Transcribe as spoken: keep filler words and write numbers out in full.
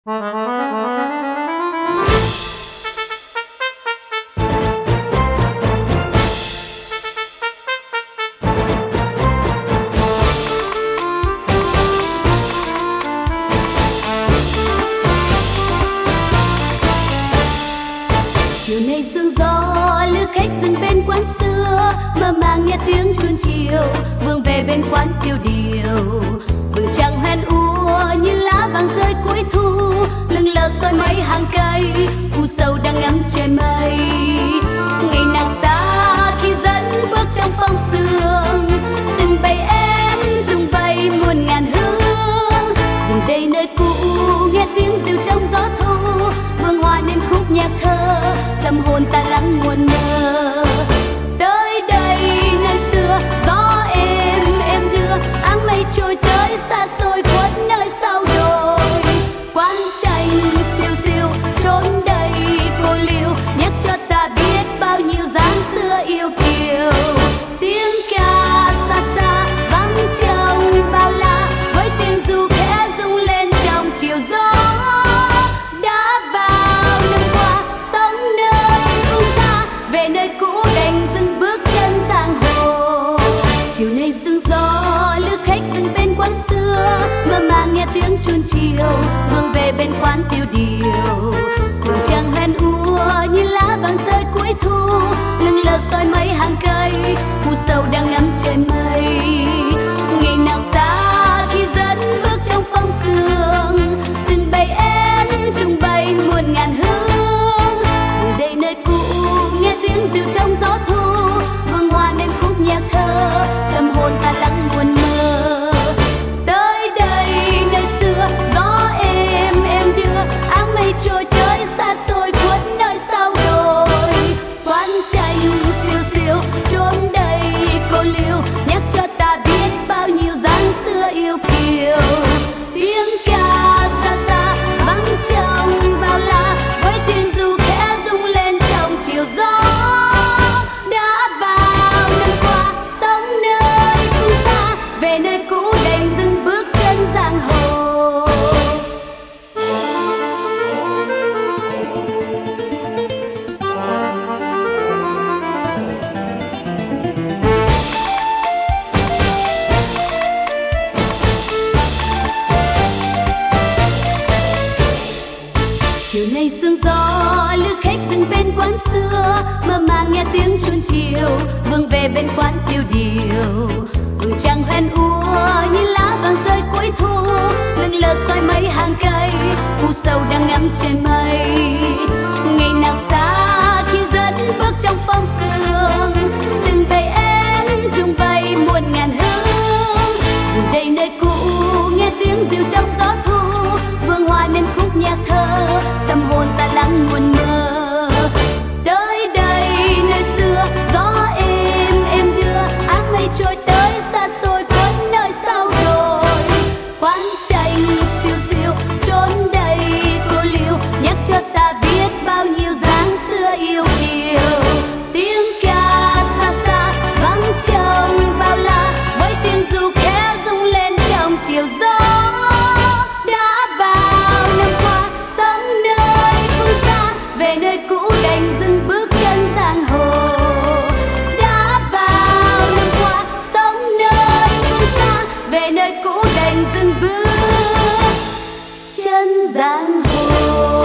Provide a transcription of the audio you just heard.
Chiều nay sương gió lữ khách dừng bên quán xưa, mơ màng nghe tiếng chuông chiều vương về bên quán tiêu điều. Vầng trăng hoen úa như lá vàng rơi cuối thu, lưng lờ soi mấy hàng cây u sầu đang ngắm trời mây. Ngày nàng xa khi dẫn bước trong phong sương, từng bầy em tung bay muôn ngàn hương. Dừng đây nơi cũ nghe tiếng rìu trong gió thu, vương hoa nên khúc nhạc thơ, tâm hồn ta lắng muôn mơ. Tới đây nơi xưa gió êm êm đưa, áng mây trôi tới xa xôi khuất nơi sau đồi. Quán tranh siêu siêu trốn đầy cô liêu, nhắc cho ta biết bao nhiêu dáng xưa yêu kiều. Tiếng ca xa xa vắng trong bao la, với tiếng ru khẽ rung lên trong chiều gió. Đã bao năm qua sống nơi phương xa, về nơi cũ đành dừng bước chân giang hồ. Chiều nay sương gió lữ khách dừng bên quán xưa, mơ màng nghe tiếng chuông chiều vương về bên quán tiêu điều. Vầng trăng hoen úa như lá vàng rơi cuối thu, lưng lờ soi mấy hàng cây u sầu đang ngắm trời mây. Ngày nào xa khi dẫn bước trong phong sương, từng bầy én tung bay muôn ngàn hương. Dừng đây nơi cũ nghe tiếng rìu trong gió thu, vương hoa nên khúc nhạc thơ, tâm hồn ta lắng muôn mơ. Tới đây nơi xưa gió êm êm đưa, áng mây trôi tới xa xôi khuất nơi sau đồi. Quán tranh siêu siêu trốn đầy cô liêu, nhắc cho ta biết bao nhiêu dáng xưa yêu kiều. Tiếng ca xa xa vắng trong bao la, với tiếng ru khẽ rung lên trong chiều gió. Đã bao năm qua sống nơi phương xa, về nơi cũ đành dừng bước chân giang hồ. Chiều nay sương gió lữ khách dừng bên quán xưa, mơ màng nghe tiếng chuông chiều vương về bên quán tiêu điều. Vầng trăng hoen úa như lá vàng rơi cuối thu, lưng lờ soi mấy hàng cây u sầu đang ngắm trời mây. Ngày nào xa khi dẫn bước trong phong sương, từng bầy én tung bay muôn ngàn hương. Dù đây nơi cũ nghe tiếng rìu trong gió thu, vương hoa nên khúc nhạc thơ, tâm hồn ta lắng muôn mơ. Tới đây nơi xưa gió êm êm đưa, áng mây trôi tới xa xôi khuất nơi sau đồi. Quán tranh siêu siêu trốn đầy cô liêu, nhắc cho ta biết bao nhiêu dáng xưa yêu kiều. Tiếng ca xa xa vắng trong bao la, với tiếng ru khẽ rung lên trong chiều gió. Đã bao năm qua sống nơi phương xa, về nơi cũ đành dừng bước chân giang hồ. Đã bao năm qua sống nơi phương xa, về nơi cũ đành dừng bước chân giang hồ.